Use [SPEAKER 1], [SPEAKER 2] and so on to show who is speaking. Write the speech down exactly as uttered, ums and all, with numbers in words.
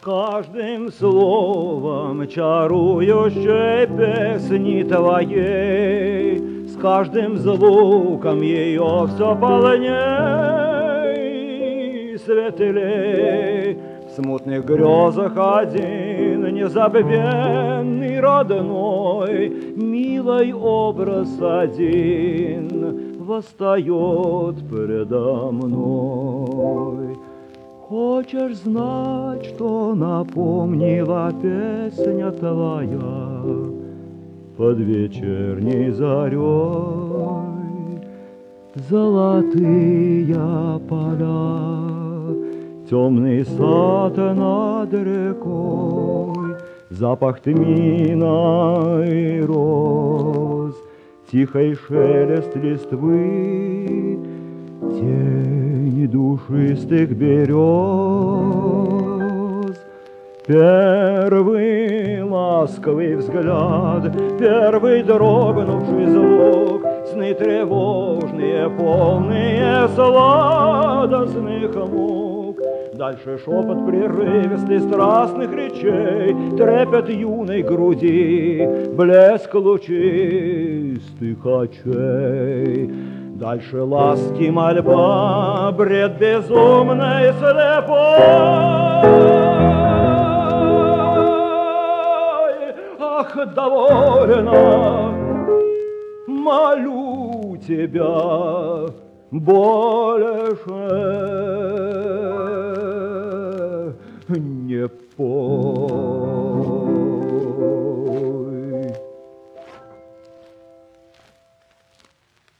[SPEAKER 1] Каждым словом чарующей песни твоей, с каждым звуком ее все полней, светлей. В смутных грезах один незабвенный, родной, милый образ один восстает предо мной. Хочешь знать, что напомнила песня твоя под вечерней зарей? Золотые поля, темный сад над рекой, запах тмина и роз, тихий шелест листвы, тень душистых берез. Первый ласковый взгляд, первый дрогнувший звук, сны тревожные, полные сладостных мук. Дальше шепот прерывистый страстных речей, трепет юной груди, блеск лучистых очей. Дальше ласки, мольба, бред безумной слепой. Ах, довольно, молю тебя, больше